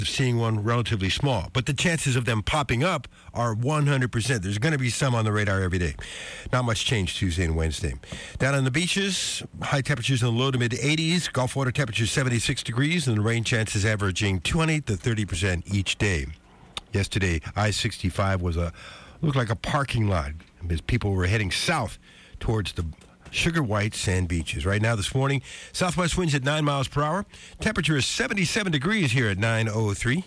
of seeing one relatively small. But the chances of them popping up are 100%. There's going to be some on the radar every day. Not much change Tuesday and Wednesday. Down on the beaches, high temperatures in the low to mid 80s. Gulf water temperatures 76 degrees, and the rain chances averaging 20 to 30% each day. Yesterday, I-65 looked like a parking lot as people were heading south towards the Sugar White sand beaches. Right now, this morning, southwest winds at 9 miles per hour. Temperature is 77 degrees here at 9:03.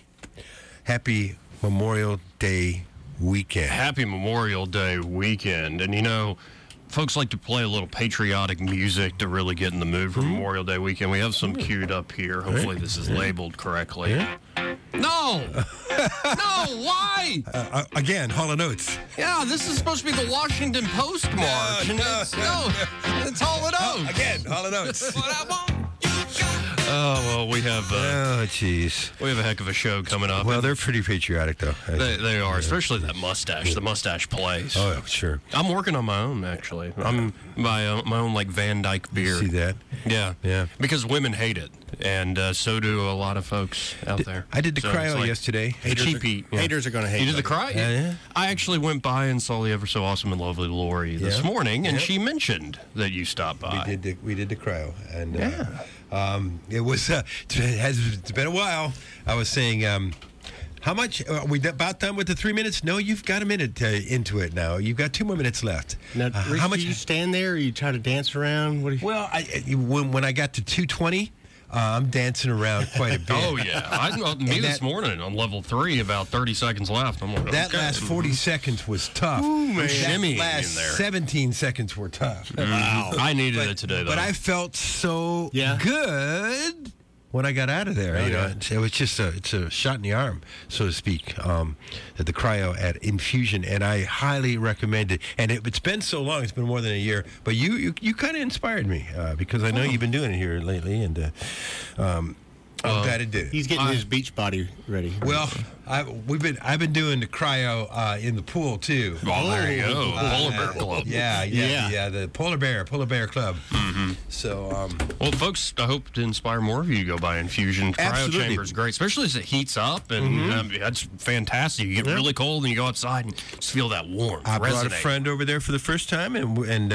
Happy Memorial Day weekend. Happy Memorial Day weekend. And, you know, folks like to play a little patriotic music to really get in the mood for Memorial Day weekend. We have some queued up here. Hopefully this is labeled correctly. Yeah. No! No, why? Again, Hall & Oates. Yeah, this is supposed to be the Washington Post march. It's Hall & Oates. Again, Hall & Oates. What I want, you got. Oh, well, we have jeez. we have a heck of a show coming up. Well, they're pretty patriotic, though. They are, especially that mustache. The mustache plays. Oh, sure. I'm working on my own, actually. I'm my own, like, Van Dyke beard. See that? Yeah. Yeah. Because women hate it, and so do a lot of folks out there. I did the So cryo it's like yesterday. the cheap heat. Yeah. Haters are going to hate You did the that. cryo? Yeah. I actually went by and saw the ever so awesome and lovely Lori this Yeah. morning, and Yeah. she mentioned that you stopped by. We did the cryo, and it was it's been a while. I was saying, how much are we about done with the 3 minutes? No, you've got a minute into it now. You've got 2 more minutes left. Now, Rich, how much? do you stand there or you try to dance around? What do you... Well, when I got to 2:20. I'm dancing around quite a bit. Oh, yeah. Me this morning on level 3, about 30 seconds left. I'm like, That okay. last 40 seconds was tough. man. That Shimmying last in there. 17 seconds were tough. Wow. I needed it today, though. But I felt so Yeah. good when I got out of there. Oh, you know, yeah. it was just it's a shot in the arm, so to speak, at the cryo at Infusion, and I highly recommend it. And it's been so long; it's been more than a year. But you kind of inspired me because I know you've been doing it here lately, and I'm glad it did. He's getting his beach body ready. Well, I've been doing the cryo in the pool too. Oh, there you go. Polar Bear Club. Yeah, the Polar Bear Club. Mm-hmm. So, Well, folks, I hope to inspire more of you to go by Infusion. Cryo Absolutely. chamber is great, especially as it heats up, and that's fantastic. You get really cold, and you go outside and just feel that warmth. I brought a resonate. friend over there for the first time, and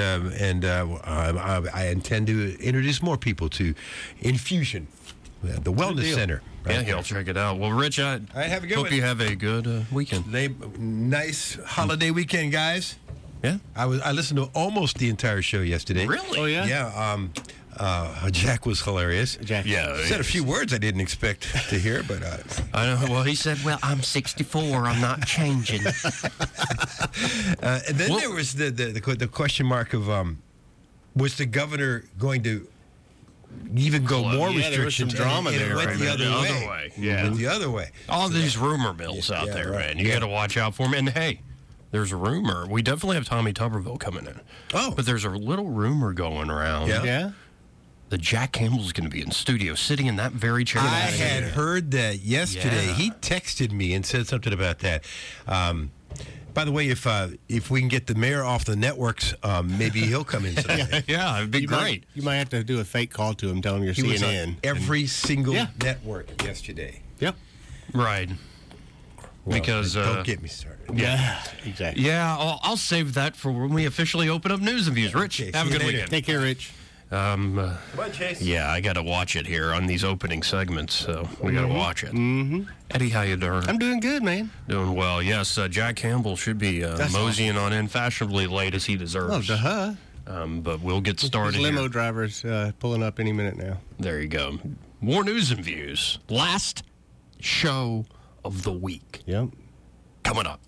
I intend to introduce more people to Infusion, the Wellness Center. Yeah, I'll check it out. Well, Rich, I have a good hope one. you have a good weekend. Nice holiday weekend, guys. Yeah? I listened to almost the entire show yesterday. Really? Oh, yeah? Yeah. Jack was hilarious. Jack. Yeah. Said a few words I didn't expect to hear, but I know. Well, he said, well, I'm 64. I'm not changing. and then there was the question mark of was the governor going to even go more Yeah, there was some restrictions? drama and it there. went Right, the man. other The way. other way. Yeah. It went the other way. All these rumor mills out Yeah, there, right. man. You Yeah. got to watch out for them. And, hey, there's a rumor. We definitely have Tommy Tuberville coming in. Oh. But there's a little rumor going around. Yeah. Yeah? That Jack Campbell's going to be in studio, sitting in that very chair. I had heard that yesterday. Yeah. He texted me and said something about that. By the way, if we can get the mayor off the networks, maybe he'll come in someday. Yeah, it'd be great. You might have to do a fake call to him, tell him you're He was on CNN. every single Yeah. network yesterday. Yep. Right. Well, Because, don't get me started. Yeah. Exactly. Yeah, I'll save that for when we officially open up news and views. Rich, Okay, have a see you good later. weekend. Take care, Rich. Come on, Chase. Yeah, I got to watch it here on these opening segments, so we got to watch it. Mm-hmm. Eddie, how you doing? I'm doing good, man. Doing well. Yes, Jack Campbell should be moseying on in fashionably late as he Oh, deserves. duh. But we'll get started His limo here. driver's pulling up any minute now. There you go. More news and views. Last show of the week. Yep. Coming up.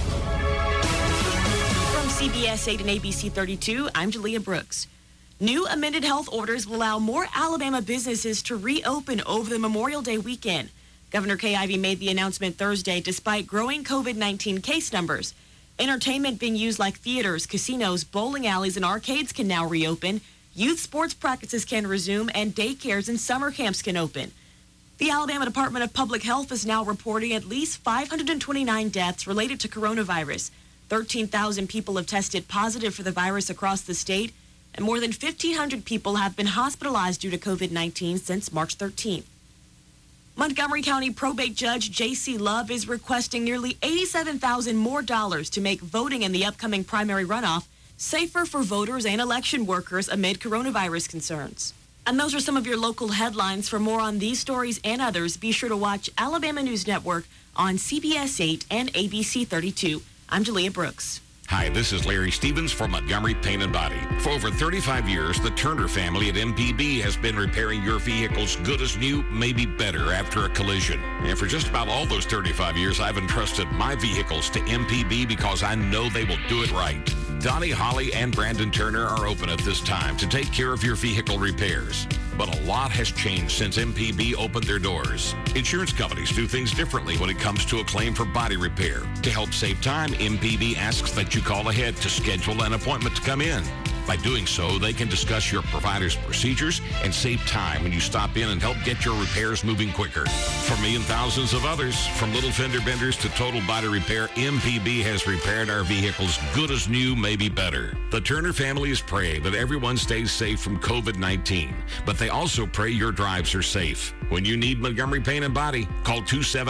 From CBS 8 and ABC 32, I'm Jalea Brooks. New amended health orders will allow more Alabama businesses to reopen over the Memorial Day weekend. Governor Kay Ivey made the announcement Thursday despite growing COVID-19 case numbers. Entertainment venues like theaters, casinos, bowling alleys, and arcades can now reopen. Youth sports practices can resume, and daycares and summer camps can open. The Alabama Department of Public Health is now reporting at least 529 deaths related to coronavirus. 13,000 people have tested positive for the virus across the state, and more than 1,500 people have been hospitalized due to COVID-19 since March 13th. Montgomery County probate judge J.C. Love is requesting nearly $87,000 more to make voting in the upcoming primary runoff safer for voters and election workers amid coronavirus concerns. And those are some of your local headlines. For more on these stories and others, be sure to watch Alabama News Network on CBS 8 and ABC 32. I'm Jalea Brooks. Hi, this is Larry Stevens for Montgomery Paint and Body. For over 35 years, the Turner family at MPB has been repairing your vehicles good as new, maybe better after a collision. And for just about all those 35 years, I've entrusted my vehicles to MPB because I know they will do it right. Donnie, Holly, and Brandon Turner are open at this time to take care of your vehicle repairs. But a lot has changed since MPB opened their doors. Insurance companies do things differently when it comes to a claim for body repair. To help save time, MPB asks that you call ahead to schedule an appointment to come in. By doing so, they can discuss your provider's procedures and save time when you stop in and help get your repairs moving quicker. For me and thousands of others, from little fender benders to total body repair, MPB has repaired our vehicles good as new, maybe better. The Turner family is praying that everyone stays safe from COVID-19, but they also pray your drives are safe. When you need Montgomery Paint and Body, call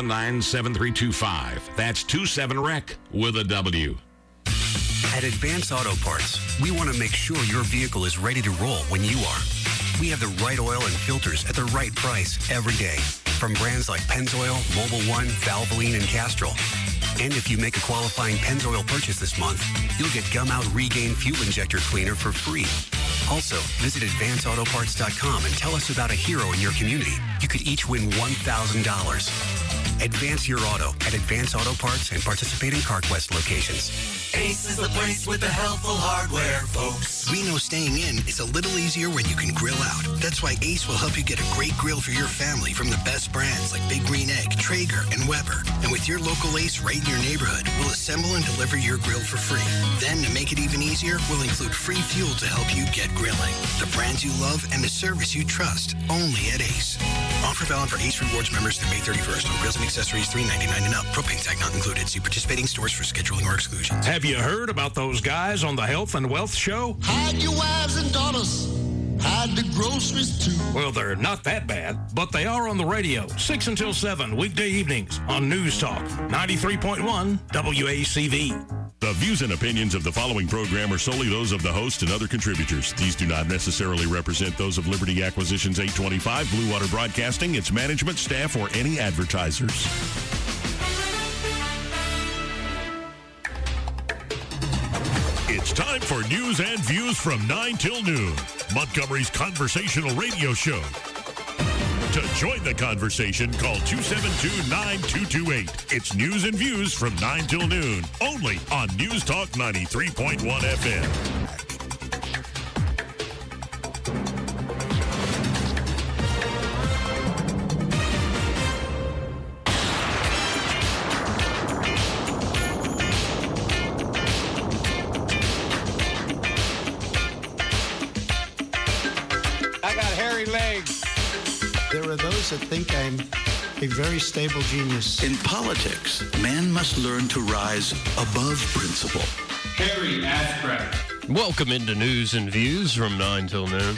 279-7325. That's 27-REC with a W. At Advance Auto Parts, we want to make sure your vehicle is ready to roll when you are. We have the right oil and filters at the right price every day from brands like Pennzoil, Mobil 1, Valvoline, and Castrol. And if you make a qualifying Pennzoil purchase this month, you'll get Gum Out Regain Fuel Injector Cleaner for free. Also, visit AdvanceAutoParts.com and tell us about a hero in your community. You could each win $1,000. Advance your auto at Advance Auto Parts and participating CarQuest locations. Ace is the place with the helpful hardware, folks. We know staying in is a little easier when you can grill out. That's why Ace will help you get a great grill for your family from the best brands like Big Green Egg, Traeger, and Weber. And with your local Ace right in your neighborhood, we'll assemble and deliver your grill for free. Then, to make it even easier, we'll include free fuel to help you get grilling. The brands you love and the service you trust, only at Ace. Offer valid for Ace Rewards members through May 31st on grills and accessories $3.99 and up. Propane tag not included. See participating stores for scheduling or exclusions. Have you heard about those guys on the Health and Wealth Show? Hide your wives and daughters. Hide the groceries, too. Well, they're not that bad, but they are on the radio, 6 until 7, weekday evenings on News Talk, 93.1 WACV. The views and opinions of the following program are solely those of the host and other contributors. These do not necessarily represent those of Liberty Acquisitions 825, Blue Water Broadcasting, its management, staff, or any advertisers. It's time for news and views from 9 till noon, Montgomery's conversational radio show. To join the conversation, call 272-9228. It's news and views from 9 till noon, only on News Talk 93.1 FM. I got hairy legs. There are those that think I'm a very stable genius. In politics, man must learn to rise above principle. Harry Ashcraft. Welcome into News and Views from 9 till noon.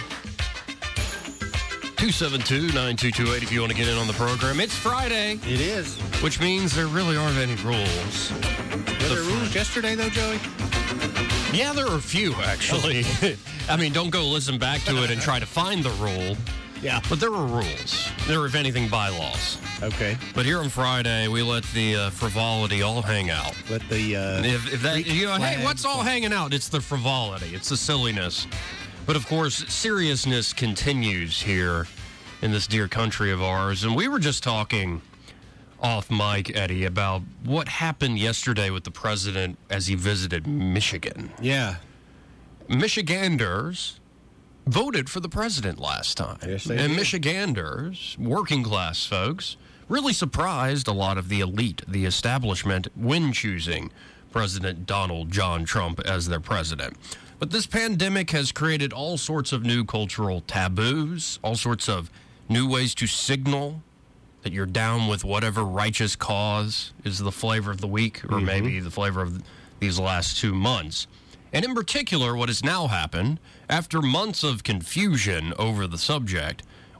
272-9228 if you want to get in on the program. It's Friday. It is. Which means there really aren't any rules. Were there rules yesterday, though, Joey? Yeah, there are a few, actually. I mean, don't go listen back to it and try to find the rule. Yeah. But there were rules. There were, if anything, bylaws. Okay. But here on Friday, we let the frivolity all hang out. Let the if that, you know, hey, what's all hanging out? It's the frivolity. It's the silliness. But of course, seriousness continues here in this dear country of ours. And we were just talking off mic, Eddie, about what happened yesterday with the president as he visited Michigan. Yeah. Michiganders voted for the president last time. Yes, they and did. Michiganders, working class folks, really surprised a lot of the elite, the establishment, when choosing President Donald John Trump as their president. But this pandemic has created all sorts of new cultural taboos, all sorts of new ways to signal that you're down with whatever righteous cause is the flavor of the week, or maybe the flavor of these last 2 months. And in particular, what has now happened, after months of confusion over the subject,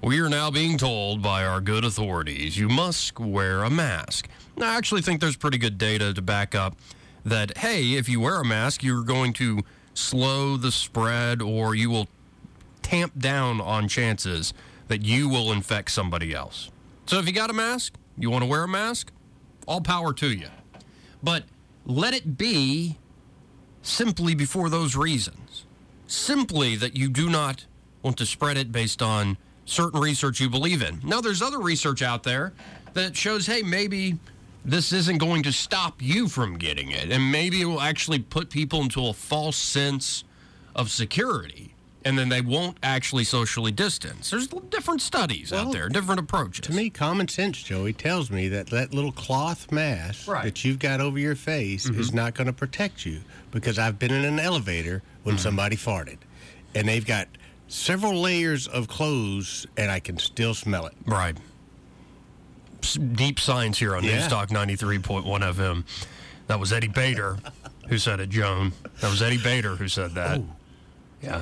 We are now being told by our good authorities, you must wear a mask. Now, I actually think there's pretty good data to back up that, hey, if you wear a mask, you're going to slow the spread or you will tamp down on chances that you will infect somebody else. So if you got a mask, you want to wear a mask, all power to you. But let it be simply before those reasons. Simply that you do not want to spread it based on certain research you believe in. Now, there's other research out there that shows, hey, maybe this isn't going to stop you from getting it, and maybe it will actually put people into a false sense of security, and then they won't actually socially distance. There's different studies out there, different approaches. To me, common sense, Joey, tells me that little cloth mask that you've got over your face is not going to protect you, because I've been in an elevator when somebody farted, and they've got several layers of clothes, and I can still smell it. Right. Deep science here on News Talk 93.1 FM. That was Eddie Bader who said it, Joan. That was Eddie Bader who said that. Oh. Yeah.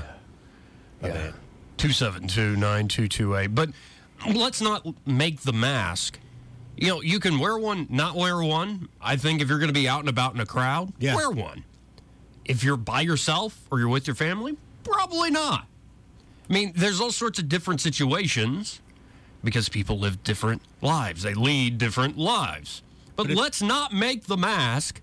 272-9228. But let's not make the mask. You know, you can wear one, not wear one. I think if you're going to be out and about in a crowd, wear one. If you're by yourself or you're with your family, probably not. I mean, there's all sorts of different situations because people live different lives. They lead different lives. But let's not make the mask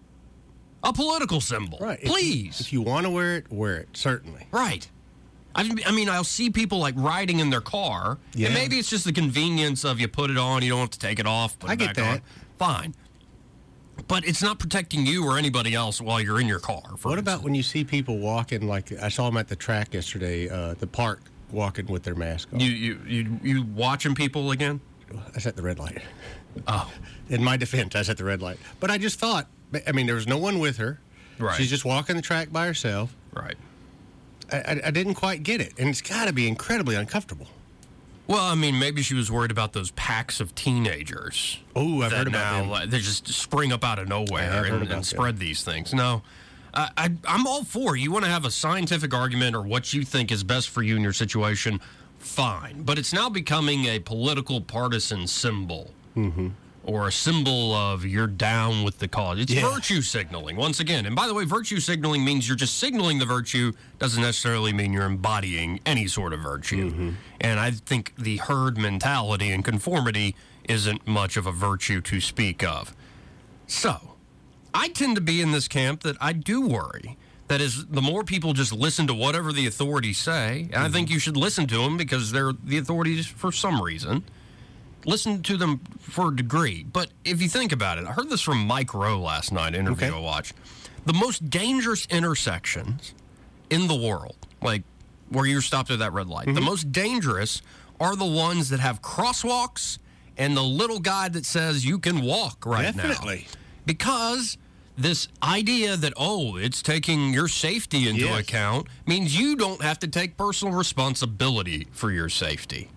a political symbol. Right. Please. If you want to wear it, certainly. Right. I mean, I'll see people like riding in their car, and maybe it's just the convenience of you put it on, you don't have to take it off, put it back on. Fine. But it's not protecting you or anybody else while you're in your car. What about when you see people walking, like I saw them at the track yesterday, the park, walking with their mask on? You watching people again? I was at the red light. Oh. In my defense, I was at the red light. But I just thought, I mean, there was no one with her. Right. She's just walking the track by herself. Right. I didn't quite get it. And it's got to be incredibly uncomfortable. Well, I mean, maybe she was worried about those packs of teenagers. Oh, I've heard about them. They just spring up out of nowhere and spread these things. No, I'm all for you want to have a scientific argument or what you think is best for you in your situation, fine. But it's now becoming a political partisan symbol. Mm-hmm. Or a symbol of you're down with the cause. It's virtue signaling, once again. And by the way, virtue signaling means you're just signaling the virtue, doesn't necessarily mean you're embodying any sort of virtue. Mm-hmm. And I think the herd mentality and conformity isn't much of a virtue to speak of. So, I tend to be in this camp that I do worry. That is, the more people just listen to whatever the authorities say, and I think you should listen to them because they're the authorities for some reason. Listen to them for a degree. But if you think about it, I heard this from Mike Rowe last night, interview I watched. The most dangerous intersections in the world, like where you're stopped at that red light, the most dangerous are the ones that have crosswalks and the little guy that says you can walk now. Because this idea that, it's taking your safety into account means you don't have to take personal responsibility for your safety.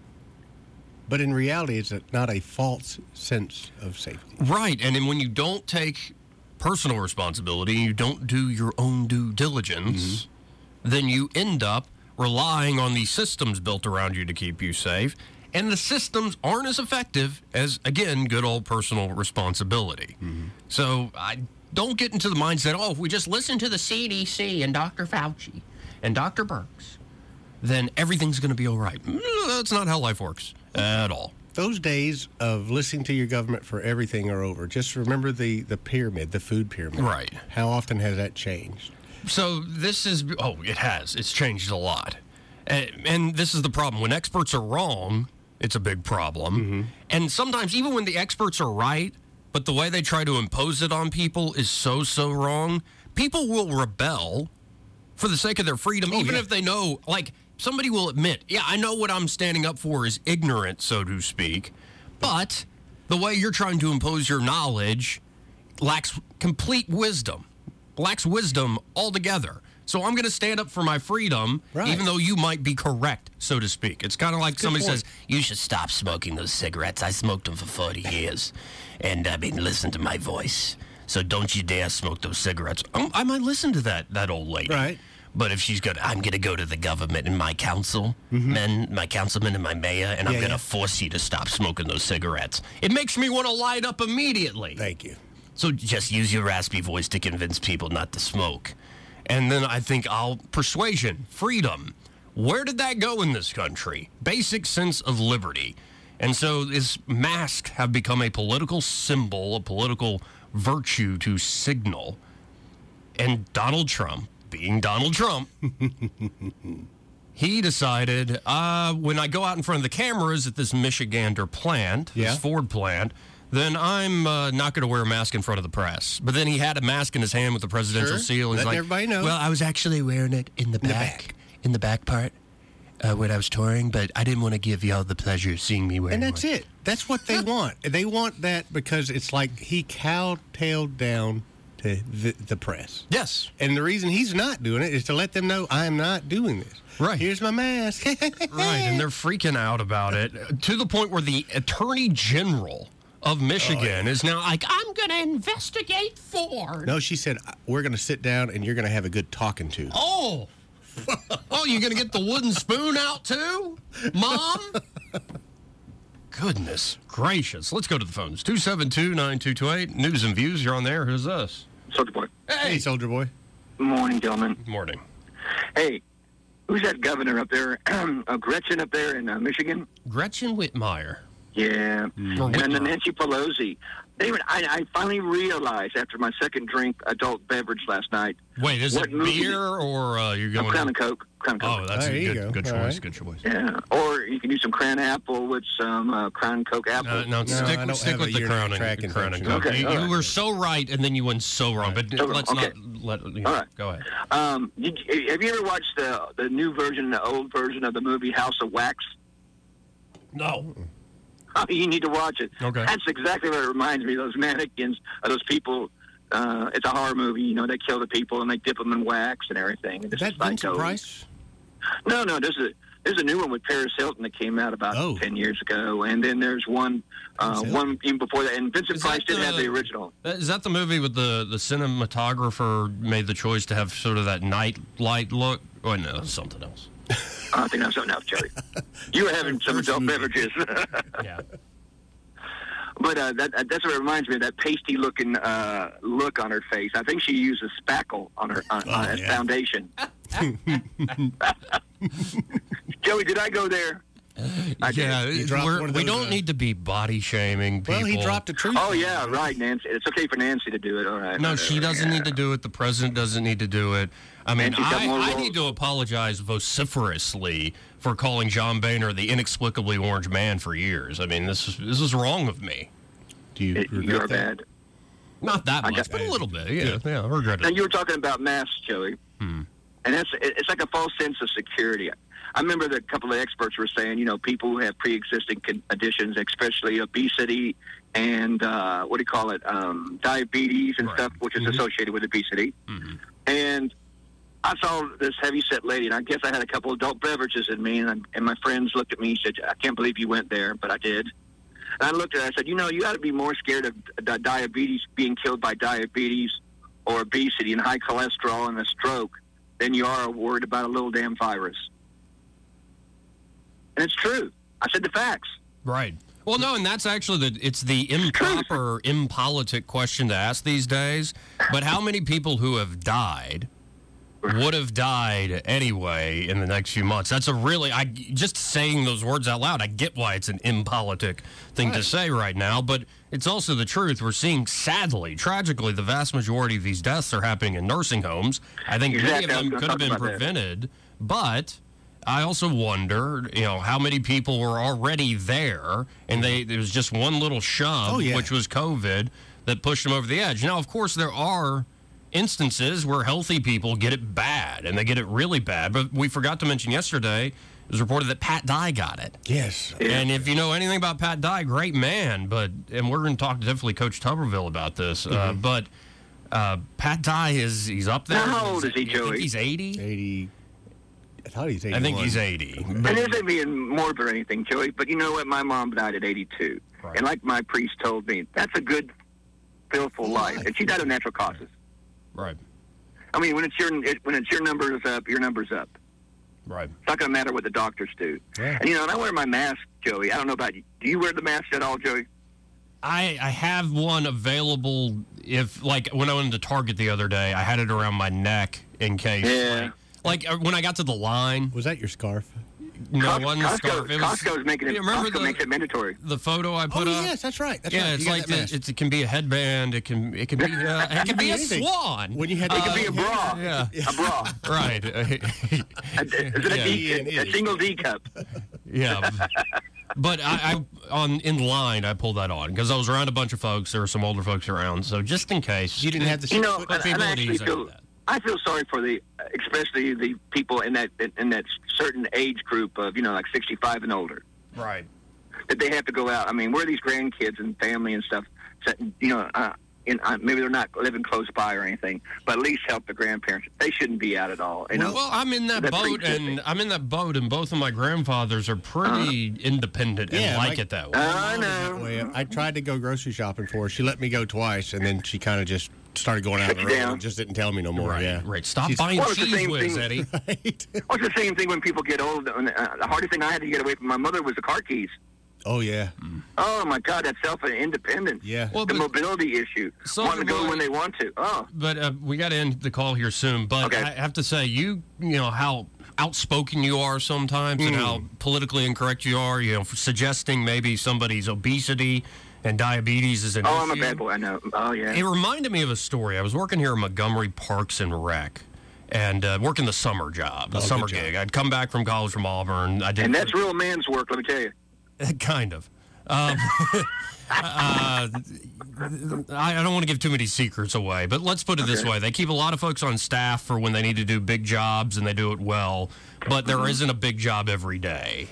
But in reality, it's not a false sense of safety. Right. And then when you don't take personal responsibility, you don't do your own due diligence, then you end up relying on these systems built around you to keep you safe. And the systems aren't as effective as, again, good old personal responsibility. Mm-hmm. So I don't get into the mindset, if we just listen to the CDC and Dr. Fauci and Dr. Birx, then everything's going to be all right. That's not how life works at all. Those days of listening to your government for everything are over. Just remember the pyramid, the food pyramid. Right. How often has that changed? So this is, it has. It's changed a lot. And this is the problem. When experts are wrong, it's a big problem. Mm-hmm. And sometimes even when the experts are right, but the way they try to impose it on people is so wrong, people will rebel for the sake of their freedom, even if they know, like, somebody will admit, I know what I'm standing up for is ignorant, so to speak, but the way you're trying to impose your knowledge lacks complete wisdom, lacks wisdom altogether. So I'm going to stand up for my freedom, even though you might be correct, so to speak. It's kind of like somebody says, you should stop smoking those cigarettes. I smoked them for 40 years, and listen to my voice. So don't you dare smoke those cigarettes. I might listen to that old lady. Right. But if I'm going to go to the government and my councilmen, my councilman and my mayor, and I'm going to force you to stop smoking those cigarettes. It makes me want to light up immediately. Thank you. So just use your raspy voice to convince people not to smoke. And then I think persuasion, freedom. Where did that go in this country? Basic sense of liberty. And so this masks have become a political symbol, a political virtue to signal. And Donald Trump, being Donald Trump, he decided, when I go out in front of the cameras at this Michigander plant, this Ford plant, then I'm not going to wear a mask in front of the press. But then he had a mask in his hand with the presidential seal. And he's like, everybody know. Well, I was actually wearing it in the back part when I was touring, but I didn't want to give y'all the pleasure of seeing me wearing And that's it. That's what they want. They want that because it's like he cowtailed down to the press. Yes. And the reason he's not doing it is to let them know I am not doing this. Right. Here's my mask. Right, and they're freaking out about it to the point where the Attorney General of Michigan is now like, I'm going to investigate Ford. No, she said, we're going to sit down and you're going to have a good talking to. Oh, you're going to get the wooden spoon out too, Mom? Goodness gracious. Let's go to the phones. 272-9228. News and Views. You're on there. Who's this? Soldier Boy. Hey, Soldier Boy. Morning, gentlemen. Morning. Hey, who's that governor up there? Gretchen up there in Michigan? Gretchen Whitmire. Yeah. And then Nancy Pelosi. David, I finally realized after my second drink adult beverage last night. Wait, is it beer or you're going? Crown and Coke. Crown and Coke. Oh, that's a good choice. Right. Good choice. Yeah. Or you can do some Crown Apple with some Crown and Coke apple. No, stick with the Crown and Coke. Okay, you were so right, and then you went so wrong. But let's not let. All right. Go ahead. Have you ever watched the new version, the old version of the movie House of Wax? No. You need to watch it. Okay. That's exactly what it reminds me of, those mannequins, of those people. It's a horror movie, they kill the people and they dip them in wax and everything. And is that Vincent Price? No, there's a new one with Paris Hilton that came out about 10 years ago. And then there's one even before that. And Vincent Price did have the original. Is that the movie with the cinematographer made the choice to have sort of that night light look? Oh, no, that's something else. I think that's something else, Jerry. You were having some adult beverages. Yeah. But that's what it reminds me of, that pasty-looking look on her face. I think she uses spackle on her as foundation. Joey, did I go there? We don't need to be body shaming people. Well, he dropped a truth. Oh, yeah, right, Nancy. It's okay for Nancy to do it. All right. No, she doesn't need to do it. The president doesn't need to do it. I mean, I need to apologize vociferously for calling John Boehner the inexplicably orange man for years. I mean, this is wrong of me. Do you regret that? Bad. Not that much, but a little bit. Yeah, I regret it. Now, you were talking about masks, Joey. And it's like a false sense of security. I remember that a couple of experts were saying, people who have pre-existing conditions, especially obesity and, diabetes and stuff, which is associated with obesity. And I saw this heavy-set lady, and I guess I had a couple of adult beverages in me, and my friends looked at me and said, I can't believe you went there, but I did. And I looked at her and I said, you ought to be more scared of diabetes, being killed by diabetes or obesity and high cholesterol and a stroke than you are worried about a little damn virus. And it's true. I said the facts. Right. Well, no, and that's actually it's the improper, impolitic question to ask these days. But how many people who have died would have died anyway in the next few months? That's just saying those words out loud, I get why it's an impolitic thing to say right now, but it's also the truth. We're seeing, sadly, tragically, the vast majority of these deaths are happening in nursing homes. I think many of them could have been prevented, but I also wonder, how many people were already there, and there was just one little shove, which was COVID, that pushed them over the edge. Now, of course, there are instances where healthy people get it bad, and they get it really bad. But we forgot to mention yesterday, it was reported that Pat Dye got it. Yes. And if you know anything about Pat Dye, great man. And we're going to talk to definitely Coach Tuberville about this. But Pat Dye he's up there. How old is he, Joey? I think he's 80. 80. I thought he's 81. I think he's 80. And this isn't being morbid or anything, Joey, but you know what? My mom died at 82. Right. And like my priest told me, that's a good, fulfillful life. And she died of natural causes. Right. I mean, when it's your numbers up, your number's up. Right. It's not going to matter what the doctors do. Yeah. And, and I wear my mask, Joey. I don't know about you. Do you wear the mask at all, Joey? I have one available if, like, when I went to Target the other day, I had it around my neck in case. Yeah. Like when I got to the line. Was that your scarf? No, it wasn't a scarf. It was, Costco's making it. Costco makes it mandatory. The photo I put up. Yes, that's right. That's yeah, right. it's like it can be a headband. It can be it can be a swan. When you had it can be a bra. Yeah, a bra. Right. Is it a single D cup? Yeah. But I in line, I pulled that on because I was around a bunch of folks. There were some older folks around, so just in case. You didn't have the I feel sorry for especially the people in that certain age group of like 65 and older. Right. That they have to go out. I mean, where are these grandkids and family and stuff? Maybe they're not living close by or anything, but at least help the grandparents. They shouldn't be out at all. Well, I'm in that boat, and both of my grandfathers are pretty independent and like it that way. I know. I tried to go grocery shopping for her. She let me go twice, and then she kind of just started going out on her own and just didn't tell me no more. Right, yeah. Right. Stop buying cheese whiz, Eddie. Right. Well, it's the same thing when people get old. The hardest thing I had to get away from my mother was the car keys. Oh, yeah. Oh, my God, that's self-independence. Yeah. Well, the mobility issue. Want to go when they want to. Oh. But we got to end the call here soon. But I have to say, you know how outspoken you are sometimes and how politically incorrect you are, suggesting maybe somebody's obesity and diabetes is an issue. Oh, I'm a bad boy, I know. Oh, yeah. It reminded me of a story. I was working here in Montgomery Parks and Rec. And working the summer job, summer gig. I'd come back from college from Auburn. And that's real man's work, let me tell you. Kind of. I don't want to give too many secrets away, but let's put it this way. They keep a lot of folks on staff for when they need to do big jobs, and they do it well, but there isn't a big job every day.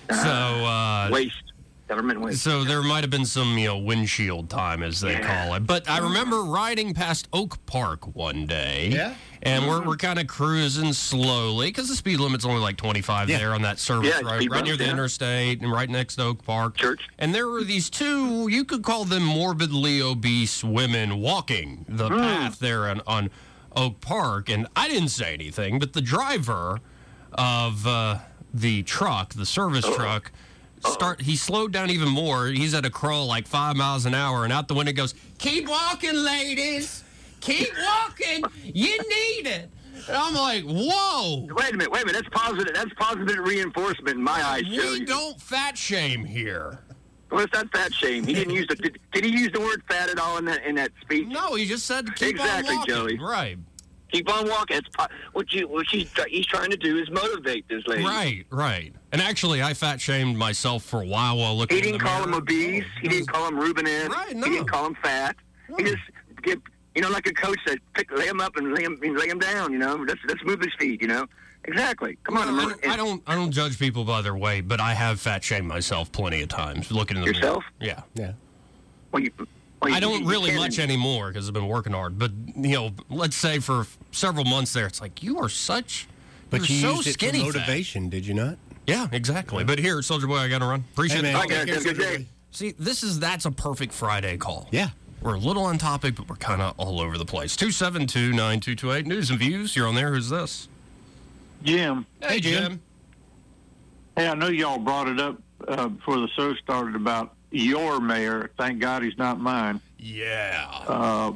So waste. Government waste. So there might have been some, windshield time, as they call it. But I remember riding past Oak Park one day. Yeah? And we're kind of cruising slowly because the speed limit's only like 25 there on that service road, right near the interstate and right next to Oak Park. Church. And there were these two, you could call them morbidly obese women walking the path there on Oak Park. And I didn't say anything, but the driver of the truck, the service truck, he slowed down even more. He's at a crawl like 5 miles an hour, and out the window goes, "Keep walking, ladies. Keep walking. You need it." And I'm like, whoa. Wait a minute. That's positive. That's positive reinforcement in my eyes, Joey. We don't fat shame here. Well, it's not fat shame. He didn't use did he use the word fat at all in that speech? No, he just said keep on walking. Joey. Right. Keep on walking. It's he's trying to do is motivate this lady. Right. And actually, I fat shamed myself for a while looking. He didn't call him obese. He didn't call him Rubenesque. Right. No. He didn't call him fat. No. He just like a coach said, lay him up and lay him down. Let's move his feet. Exactly. Come on. I don't judge people by their weight, but I have fat shamed myself plenty of times looking in the yourself. Mirror. Yeah. Well, I don't really much anymore because I've been working hard. But let's say for several months there, it's like you are such. But you so used it skinny for motivation, did you not? Yeah, exactly. Yeah. But here, Soldier Boy, I got to run. Appreciate it. Good day. See, that's a perfect Friday call. Yeah. We're a little on topic, but we're kind of all over the place. 272-9228, News and Views. You're on there. Who's this? Jim. Hey, Jim. Hey, I know y'all brought it up before the show started about your mayor. Thank God he's not mine. Yeah.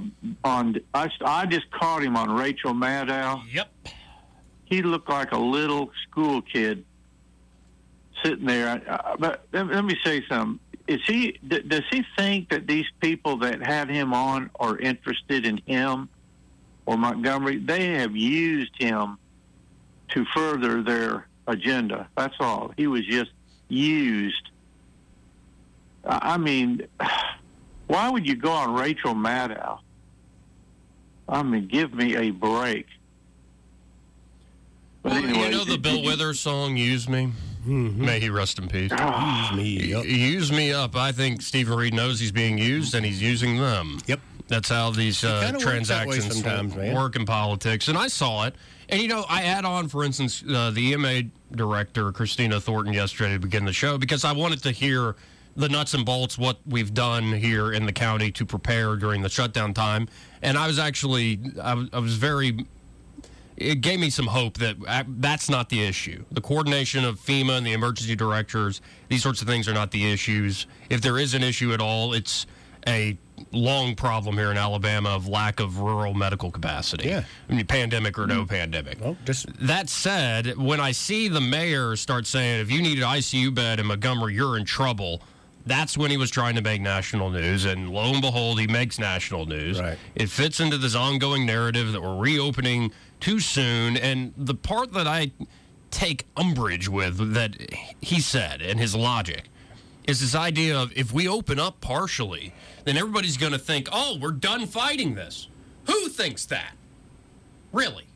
I just caught him on Rachel Maddow. Yep. He looked like a little school kid sitting there. But let me say something. Does he think that these people that had him on are interested in him or Montgomery? They have used him to further their agenda. That's all. He was just used. I mean, why would you go on Rachel Maddow? I mean, give me a break. But well, anyway, the Bill Withers song, Use Me? Mm-hmm. May he rest in peace. Use me up. Use me up. I think Stephen Reed knows he's being used, and he's using them. Yep. That's how these transactions work in politics. And I saw it. And, I add on, for instance, the EMA director, Christina Thornton, yesterday to begin the show, because I wanted to hear the nuts and bolts, what we've done here in the county to prepare during the shutdown time. And I was actually, I was very it gave me some hope that that's not the issue. The coordination of FEMA and the emergency directors, these sorts of things are not the issues. If there is an issue at all, it's a long problem here in Alabama of lack of rural medical capacity. Yeah. I mean, pandemic or no pandemic. Well, that said, when I see the mayor start saying, if you need an ICU bed in Montgomery, you're in trouble, that's when he was trying to make national news. And lo and behold, he makes national news. Right. It fits into this ongoing narrative that we're reopening too soon. And the part that I take umbrage with that he said and his logic is this idea of if we open up partially, then everybody's going to think, oh, we're done fighting this. Who thinks that? Really?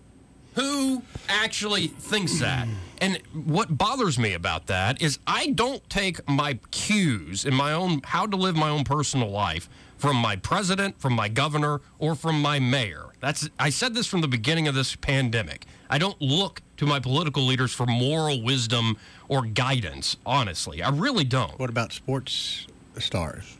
Who actually thinks that? And what bothers me about that is I don't take my cues in my own, how to live my own personal life from my president, from my governor, or from my mayor. I said this from the beginning of this pandemic. I don't look to my political leaders for moral wisdom or guidance, honestly. I really don't. What about sports stars?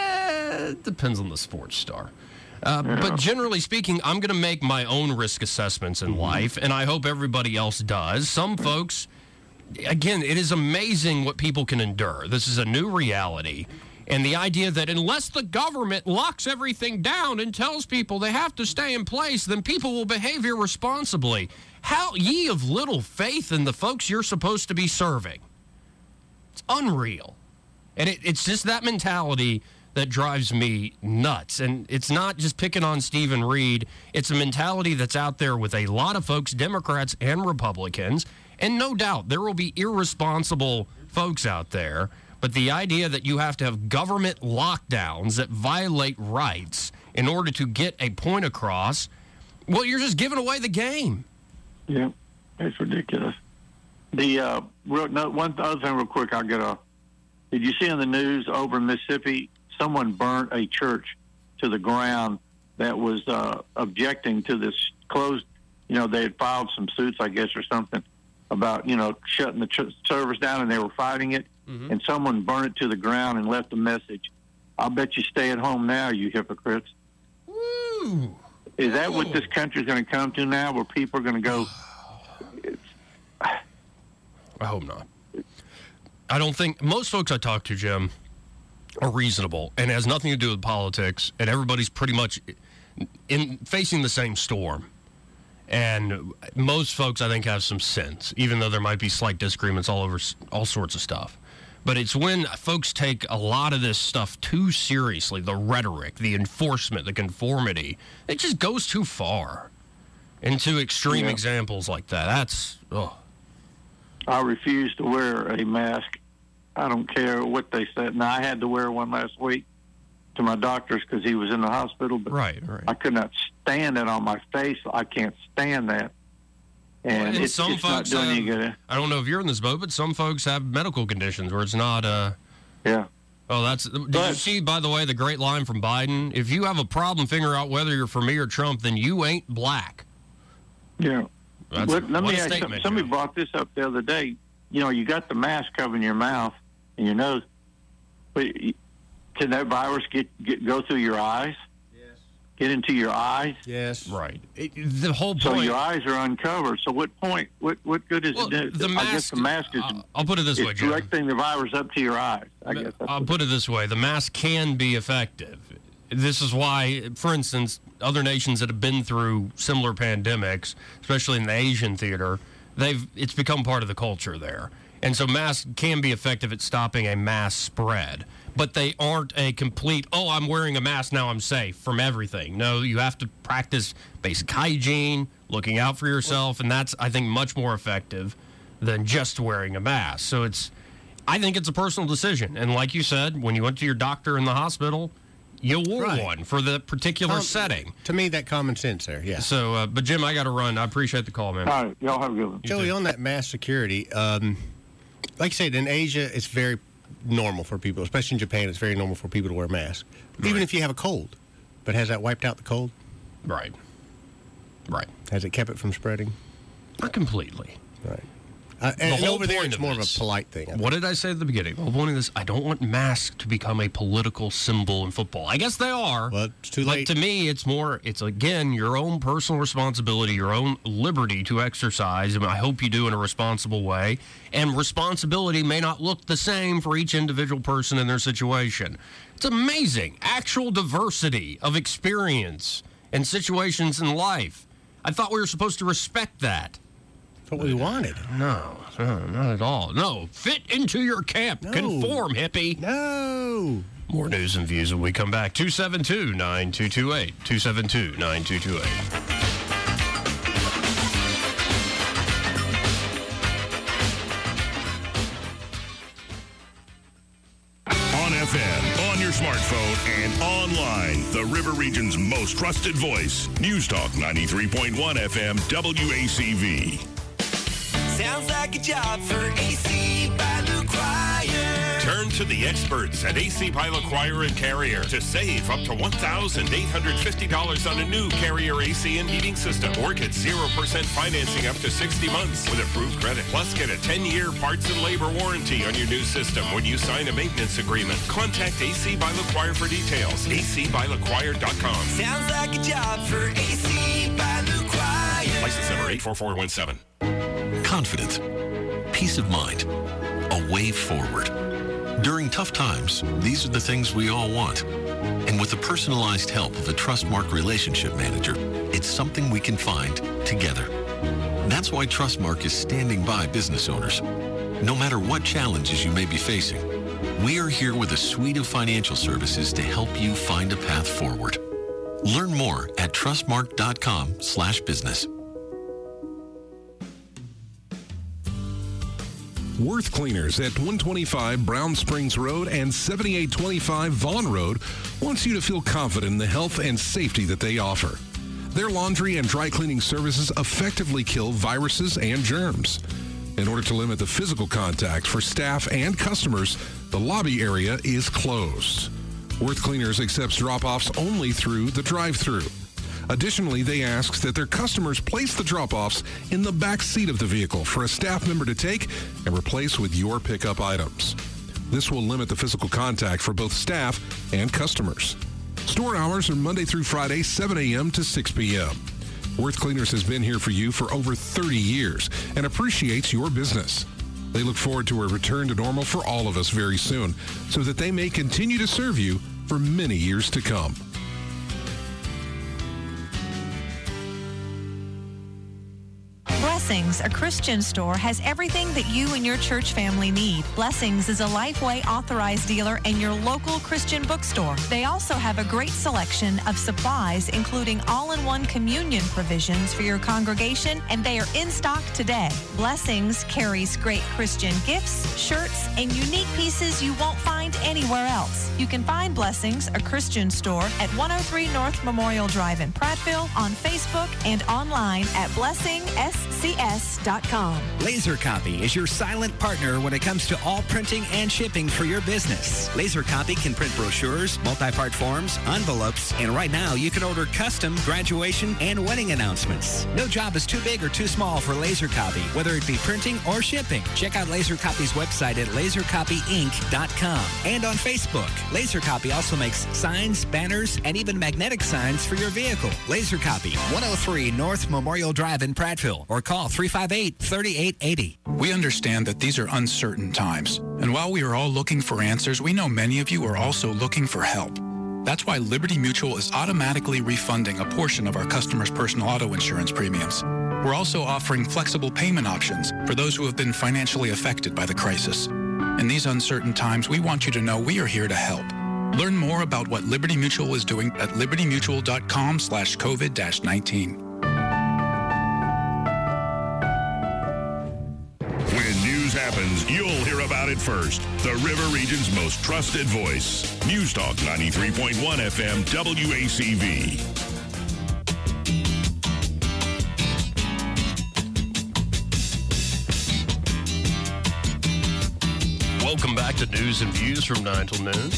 It depends on the sports star. But generally speaking, I'm going to make my own risk assessments in life, and I hope everybody else does. Some folks, again, it is amazing what people can endure. This is a new reality. And the idea that unless the government locks everything down and tells people they have to stay in place, then people will behave irresponsibly. How ye of little faith in the folks you're supposed to be serving. It's unreal. And it's just that mentality that drives me nuts. And it's not just picking on Stephen Reed. It's a mentality that's out there with a lot of folks, Democrats and Republicans. And no doubt there will be irresponsible folks out there. But the idea that you have to have government lockdowns that violate rights in order to get a point across, well, you're just giving away the game. Yeah, it's ridiculous. One other thing real quick, did you see on the news over in Mississippi, someone burnt a church to the ground that was objecting to this closed, they had filed some suits, I guess, or something about, shutting the service down, and they were fighting it. Mm-hmm. And someone burned it to the ground and left a message. I'll bet you stay at home now, you hypocrites. Woo. Is that what this country's going to come to now, where people are going to go? I hope not. I don't think most folks I talk to, Jim, are reasonable, and it has nothing to do with politics, and everybody's pretty much facing the same storm. And most folks, I think, have some sense, even though there might be slight disagreements all over all sorts of stuff. But it's when folks take a lot of this stuff too seriously, the rhetoric, the enforcement, the conformity, it just goes too far into extreme examples like that. That's, I refuse to wear a mask. I don't care what they said. Now, I had to wear one last week to my doctor's because he was in the hospital, but right. I could not stand it on my face. I can't stand that. And it's not doing any good. I don't know if you're in this boat, but some folks have medical conditions where it's not. Yeah. Oh, did you see, by the way, the great line from Biden? If you have a problem figuring out whether you're for me or Trump, then you ain't black. Yeah. Let me ask you something. Somebody brought this up the other day. You got the mask covering your mouth and your nose, but can that virus go through your eyes? Get into your eyes? Yes. Right. The whole point. So your eyes are uncovered. So what good is it do? The mask, I guess the mask is. I'll put it this way, Jim. Directing the virus up to your eyes. I guess. I'll put it this way: the mask can be effective. This is why, for instance, other nations that have been through similar pandemics, especially in the Asian theater, it's become part of the culture there. And so masks can be effective at stopping a mass spread. But they aren't a complete, I'm wearing a mask, now I'm safe from everything. No, you have to practice basic hygiene, looking out for yourself, and that's, I think, much more effective than just wearing a mask. So I think it's a personal decision. And like you said, when you went to your doctor in the hospital, you wore one for the particular setting. To me, that common sense there, yeah. So, but Jim, I got to run. I appreciate the call, man. All right, y'all have a good one. Joey, on that mass security, like I said, in Asia, it's very normal for people, especially in Japan, it's very normal for people to wear masks. Even if you have a cold. But has that wiped out the cold? Right. Has it kept it from spreading? Not completely. Right. And over there, it's more of a polite thing. What did I say at the beginning? The whole point of this, I don't want masks to become a political symbol in football. I guess they are. Well, it's too late. But to me, it's again, your own personal responsibility, your own liberty to exercise. And I hope you do in a responsible way. And responsibility may not look the same for each individual person in their situation. It's amazing. Actual diversity of experience and situations in life. I thought we were supposed to respect that. That's what we wanted. No, not at all. No, fit into your camp. No. Conform, hippie. No. More news and views when we come back. 272-9228. 272-9228. FM, on your smartphone, and online. The River Region's most trusted voice. News Talk 93.1 FM, WACV. Sounds like a job for AC by LaQuire. Turn to the experts at AC by LaQuire and Carrier to save up to $1,850 on a new Carrier AC and heating system, or get 0% financing up to 60 months with approved credit. Plus, get a 10-year parts and labor warranty on your new system when you sign a maintenance agreement. Contact AC by LaQuire for details. acbylaquire.com. Sounds like a job for AC by LaQuire. License number 84417. Confidence, peace of mind, a way forward. During tough times, these are the things we all want. And with the personalized help of a Trustmark relationship manager, it's something we can find together. That's why Trustmark is standing by business owners. No matter what challenges you may be facing, we are here with a suite of financial services to help you find a path forward. Learn more at trustmark.com/business. Worth Cleaners at 125 Brown Springs Road and 7825 Vaughn Road wants you to feel confident in the health and safety that they offer. Their laundry and dry cleaning services effectively kill viruses and germs. In order to limit the physical contact for staff and customers, the lobby area is closed. Worth Cleaners accepts drop-offs only through the drive-thru. Additionally, they ask that their customers place the drop-offs in the back seat of the vehicle for a staff member to take and replace with your pickup items. This will limit the physical contact for both staff and customers. Store hours are Monday through Friday, 7 a.m. to 6 p.m. Worth Cleaners has been here for you for over 30 years and appreciates your business. They look forward to a return to normal for all of us very soon so that they may continue to serve you for many years to come. Blessings, a Christian store, has everything that you and your church family need. Blessings is a Lifeway authorized dealer and your local Christian bookstore. They also have a great selection of supplies, including all-in-one communion provisions for your congregation, and they are in stock today. Blessings carries great Christian gifts, shirts, and unique pieces you won't find anywhere else. You can find Blessings, a Christian store, at 103 North Memorial Drive in Prattville, on Facebook, and online at blessingscs.com. Laser Copy is your silent partner when it comes to all printing and shipping for your business. Laser Copy can print brochures, multi-part forms, envelopes, and right now you can order custom graduation and wedding announcements. No job is too big or too small for Laser Copy, whether it be printing or shipping. Check out Laser Copy's website at lasercopyinc.com and on Facebook. Laser Copy also makes signs, banners, and even magnetic signs for your vehicle. Laser Copy, 103 North Memorial Drive in Prattville, or call 358-3880. We understand that these are uncertain times, and while we are all looking for answers, we know many of you are also looking for help. That's why Liberty Mutual is automatically refunding a portion of our customers' personal auto insurance premiums. We're also offering flexible payment options for those who have been financially affected by the crisis. In these uncertain times, we want you to know we are here to help. Learn more about what Liberty Mutual is doing at libertymutual.com/COVID-19. Happens, you'll hear about it first. The River Region's most trusted voice. News Talk 93.1 FM WACV. Welcome back to News and Views from 9 till noon.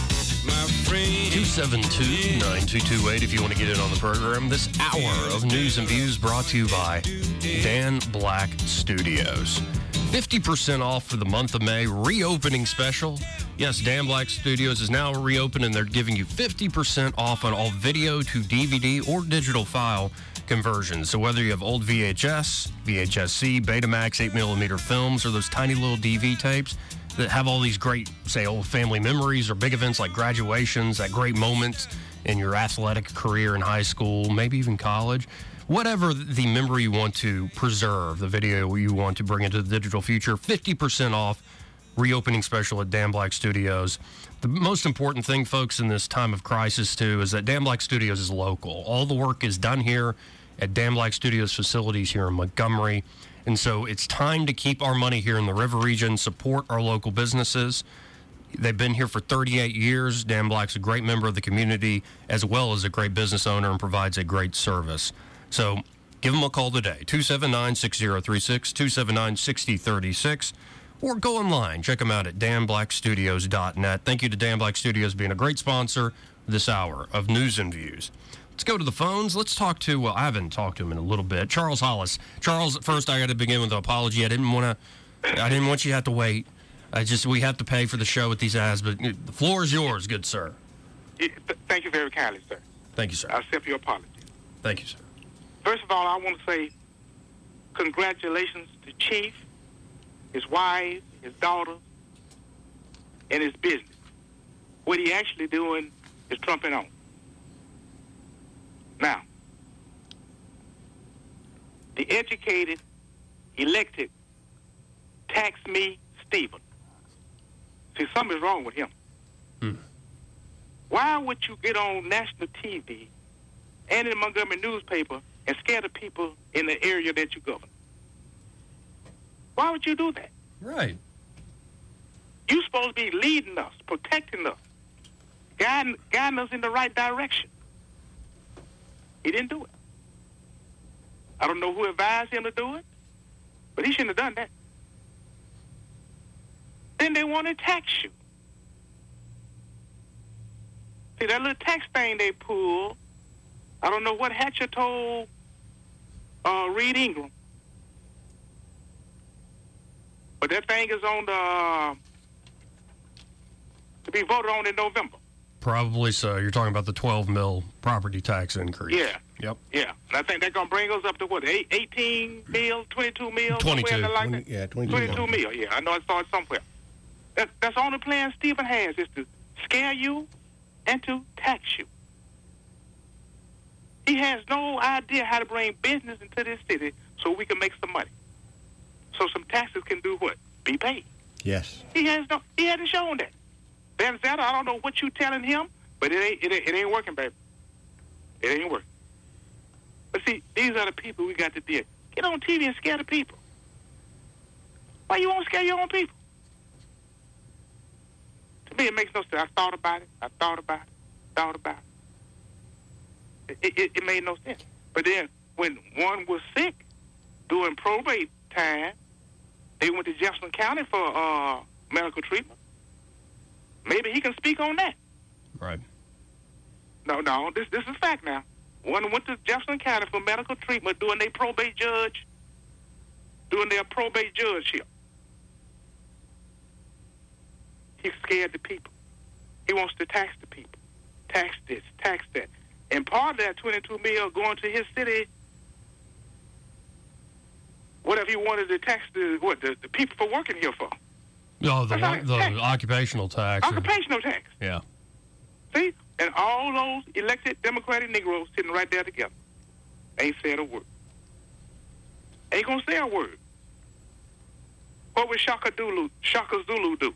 272-9228 if you want to get in on the program. This hour of News and Views brought to you by Dan Black Studios. 50% off for the month of May, reopening special. Yes, Dan Black Studios is now reopened, and they're giving you 50% off on all video to DVD or digital file conversions. So whether you have old VHS, VHS-C, Betamax, 8mm films, or those tiny little DV tapes that have all these great, say, old family memories or big events like graduations, that great moments in your athletic career in high school, maybe even college, whatever the memory you want to preserve, the video you want to bring into the digital future, 50% off, reopening special at Dan Black Studios. The most important thing, folks, in this time of crisis, too, is that Dan Black Studios is local. All the work is done here at Dan Black Studios facilities here in Montgomery. And so it's time to keep our money here in the River region, support our local businesses. They've been here for 38 years. Dan Black's a great member of the community, as well as a great business owner, and provides a great service. So give them a call today, 279-6036, 279-6036, or go online. Check them out at danblackstudios.net. Thank you to Dan Black Studios being a great sponsor this hour of News and Views. Let's go to the phones. Let's talk to, well, I haven't talked to him in a little bit, Charles Hollis. Charles, first I got to begin with an apology. I didn't want you to have to wait. We have to pay for the show with these ads, but the floor is yours, good sir. Thank you very kindly, sir. Thank you, sir. I accept your apology. Thank you, sir. First of all, I want to say congratulations to Chief, his wife, his daughter, and his business. What he actually doing is trumping on. Now, the educated, elected, tax me Stephen. See, something's wrong with him. Why would you get on national TV and in the Montgomery newspaper and scare the people in the area that you govern? Why would you do that? Right. You're supposed to be leading us, protecting us, guiding us in the right direction. He didn't do it. I don't know who advised him to do it, but he shouldn't have done that. Then they want to tax you. See, that little tax thing they pulled, I don't know what Hatcher told Reed Ingram. But that thing is on to be voted on in November. Probably so. You're talking about the 12 mil property tax increase. Yeah. Yep. Yeah. And I think they're going to bring us up to what, 18 mil, 22 mil? 22. Like that? Yeah, 22 mil, yeah. I know I saw it somewhere. That's the only plan Stephen has, is to scare you and to tax you. He has no idea how to bring business into this city so we can make some money. So some taxes can do what? Be paid. Yes. He hasn't shown that. Van Zetta, I don't know what you telling him, but it ain't working, baby. It ain't working. But see, these are the people we got to deal. Get on TV and scare the people. Why you won't scare your own people? To me, it makes no sense. I thought about it. It made no sense. But then when one was sick doing probate time, they went to Jefferson County for medical treatment. Maybe he can speak on that. Right. No, this is fact now. One went to Jefferson County for medical treatment doing their probate judgeship. He scared the people. He wants to tax the people. Tax this, tax that. And part of that 22 mil going to his city, what if he wanted to tax the people for working here for? No, the occupational tax. Occupational tax. Yeah. See? And all those elected Democratic Negroes sitting right there together. Ain't said a word. Ain't gonna say a word. What would Shaka Zulu do?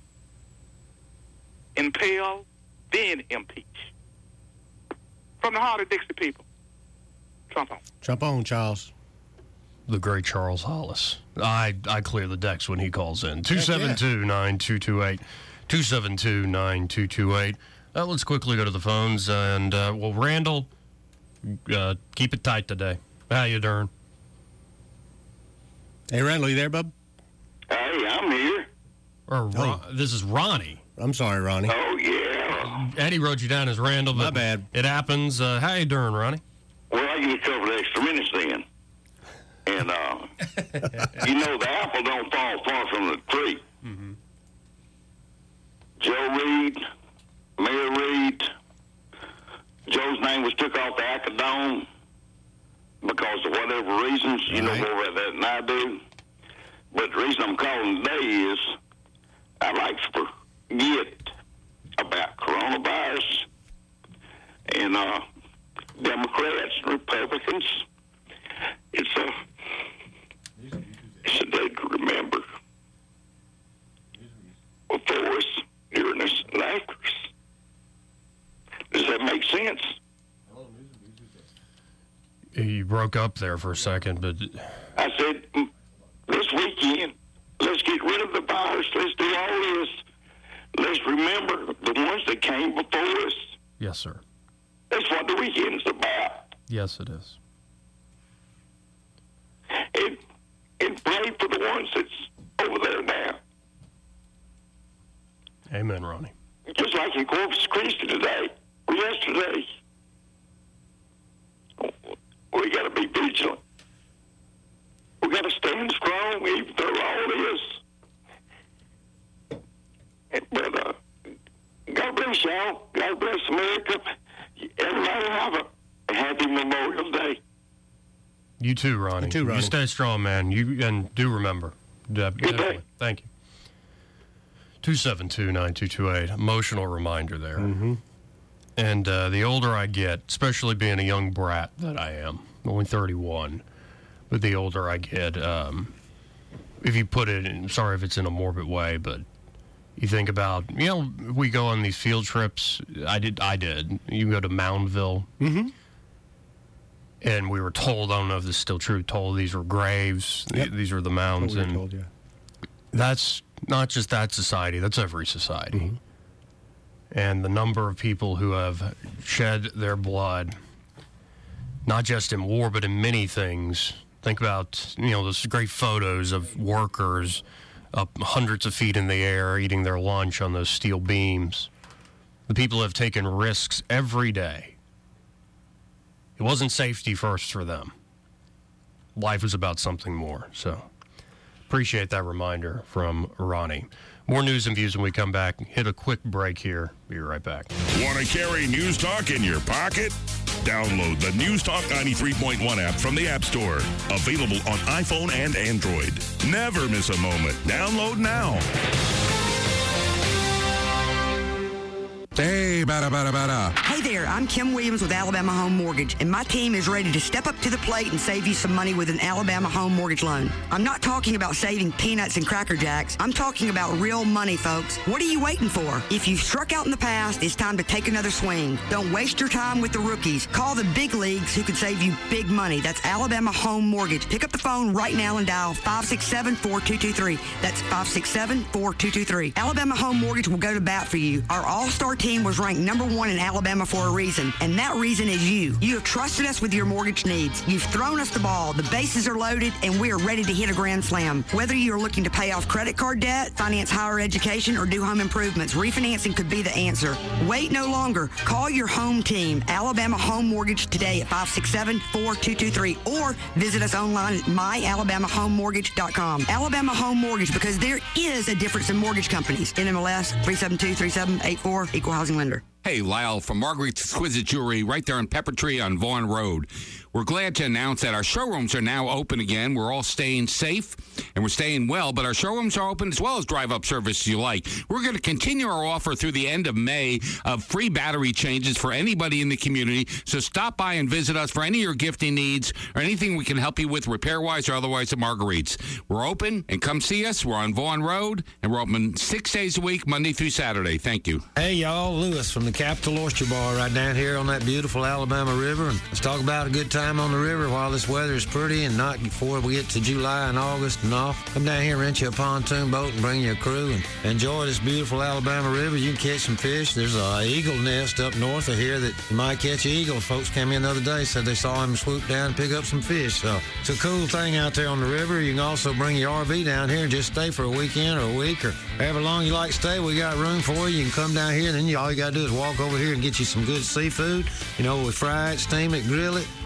Impale, then impeach. From the heart of Dixie people. Trump on. Trump on, Charles. The great Charles Hollis. I clear the decks when he calls in. 272-9228. 272-9228. Let's quickly go to the phones. And, Randall, keep it tight today. How you doing? Hey, Randall, you there, bub? Hey, I'm here. This is Ronnie. I'm sorry, Ronnie. Oh, yeah. Eddie wrote you down as Randall. My bad. It happens. How you doing, Ronnie? Well, I'll give you a couple of extra minutes then. And, you know, the apple don't fall far from the tree. Mm-hmm. Joe Reed, Mayor Reed, Joe's name was took off the Acadome because of whatever reasons. You know more about that than I do. But the reason I'm calling today is I'd like to forget about coronavirus and Democrats and Republicans. It's a day to remember before us, during us, and after us. Does that make sense? You broke up there for a second, but... I said, this weekend, let's get rid of the virus. Let's do all this. Let's remember the ones that came before us. Yes, sir. That's what the weekend's about. Yes, it is. And pray for the ones that's over there now. Amen, Ronnie. Just like in Corpus Christi today, or yesterday. We got to be vigilant. We got to stand strong even though all this. But God bless y'all. God bless America. Everybody have a happy Memorial Day. You too, Ronnie. You too, Ronnie. You stay strong, man. And do remember. Definitely. Thank you. 272-9228. Emotional reminder there. Mm-hmm. And the older I get, especially being a young brat that I am, only 31, but the older I get, if you put it in, sorry if it's in a morbid way, but you think about, you know, we go on these field trips. I did. You go to Moundville. Mm-hmm. And we were told, I don't know if this is still true, told these were graves. Yep. These are the mounds. That's what we and were told, yeah. That's not just that society, that's every society. Mm-hmm. And the number of people who have shed their blood, not just in war, but in many things. Think about, you know, those great photos of workers up hundreds of feet in the air eating their lunch on those steel beams. The people have taken risks every day. It wasn't safety first for them. Life was about something more. So appreciate that reminder from Ronnie. More news and views when we come back. Hit a quick break here. Be right back. Want to carry News Talk in your pocket? Download the News Talk 93.1 app from the App Store. Available on iPhone and Android. Never miss a moment. Download now. Hey, Hey there, I'm Kim Williams with Alabama Home Mortgage, and my team is ready to step up to the plate and save you some money with an Alabama Home Mortgage loan. I'm not talking about saving peanuts and Cracker Jacks. I'm talking about real money, folks. What are you waiting for? If you've struck out in the past, it's time to take another swing. Don't waste your time with the rookies. Call the big leagues who can save you big money. That's Alabama Home Mortgage. Pick up the phone right now and dial 567-4223. That's 567-4223. Alabama Home Mortgage will go to bat for you. Our all-star team was ranked number 1 in Alabama for a reason, and that reason is you. You have trusted us with your mortgage needs. You've thrown us the ball. The bases are loaded, and we are ready to hit a grand slam. Whether you are looking to pay off credit card debt, finance higher education, or do home improvements, refinancing could be the answer. Wait no longer. Call your home team, Alabama Home Mortgage, today at 567-4223, or visit us online at myalabamahomemortgage.com. Alabama Home Mortgage, because there is a difference in mortgage companies. NMLS 3723784, Equal Housing Lender. Hey, Lyle from Marguerite's Exquisite Jewelry right there in Peppertree on Vaughan Road. We're glad to announce that our showrooms are now open again. We're all staying safe and we're staying well, but our showrooms are open as well as drive-up services you like. We're going to continue our offer through the end of May of free battery changes for anybody in the community. So stop by and visit us for any of your gifting needs or anything we can help you with repair-wise or otherwise at Marguerite's. We're open and come see us. We're on Vaughan Road and we're open 6 days a week, Monday through Saturday. Thank you. Hey, y'all. Lewis from the Capital Oyster Bar right down here on that beautiful Alabama River. And let's talk about a good time on the river while this weather is pretty and not before we get to July and August and off. Come down here, rent you a pontoon boat and bring you a crew and enjoy this beautiful Alabama River. You can catch some fish. There's an eagle nest up north of here that you might catch an eagle. Folks came in the other day, said they saw him swoop down and pick up some fish. So it's a cool thing out there on the river. You can also bring your RV down here and just stay for a weekend or a week or however long you like to stay. We got room for you. You can come down here and then all you got to do is walk over here and get you some good seafood. You know, we fry it, steam it, grill it.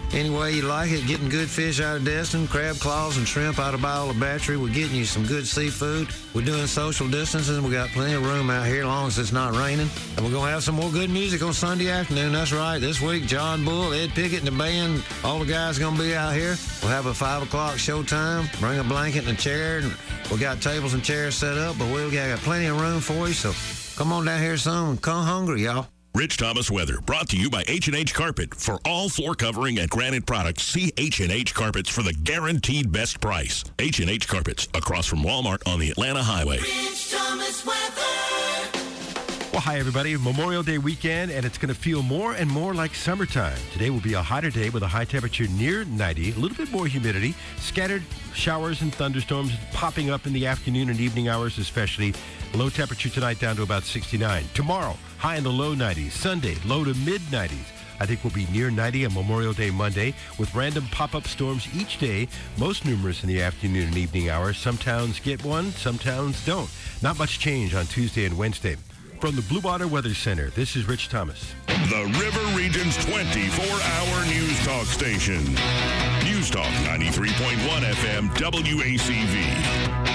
any way you like it. Getting good fish out of Destin, crab claws and shrimp out of Biola Battery. We're getting you some good seafood. We're doing social distancing. We got plenty of room out here as long as it's not raining. And we're going to have some more good music on Sunday afternoon. That's right. This week, John Bull, Ed Pickett, and the band, all the guys going to be out here. We'll have a 5 o'clock showtime. Bring a blanket and a chair. And we got tables and chairs set up, but we've got plenty of room for you. So come on down here soon. Come hungry, y'all. Rich Thomas Weather, brought to you by H&H Carpet. For all floor covering and granite products, see H&H Carpets for the guaranteed best price. H&H Carpets, across from Walmart on the Atlanta Highway. Rich Thomas Weather. Well, hi, everybody. Memorial Day weekend, and it's going to feel more and more like summertime. Today will be a hotter day with a high temperature near 90, a little bit more humidity, scattered showers and thunderstorms popping up in the afternoon and evening hours especially. Low temperature tonight down to about 69. Tomorrow, high in the low 90s. Sunday, low to mid 90s. I think we'll be near 90 on Memorial Day Monday with random pop-up storms each day, most numerous in the afternoon and evening hours. Some towns get one, some towns don't. Not much change on Tuesday and Wednesday. From the Blue Water Weather Center, this is Rich Thomas. The River Region's 24-hour news talk station. News Talk 93.1 FM WACV.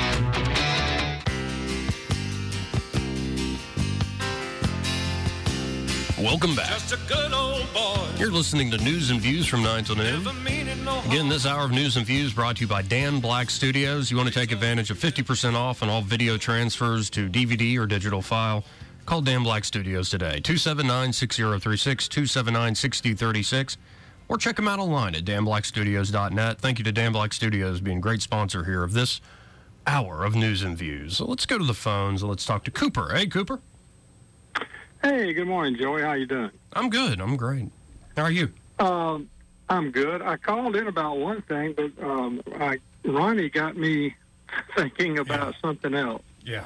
Welcome back. Just a good old boy. You're listening to News and Views from 9 till noon. Again, this hour of News and Views brought to you by Dan Black Studios. You want to take advantage of 50% off on all video transfers to DVD or digital file? Call Dan Black Studios today, 279-6036, 279-6036, or check them out online at danblackstudios.net. Thank you to Dan Black Studios being a great sponsor here of this hour of News and Views. So let's go to the phones and let's talk to Cooper. Hey, Cooper. Hey, good morning, Joey. How you doing? I'm good. I'm great. How are you? I'm good. I called in about one thing, but Ronnie got me thinking about something else. Yeah.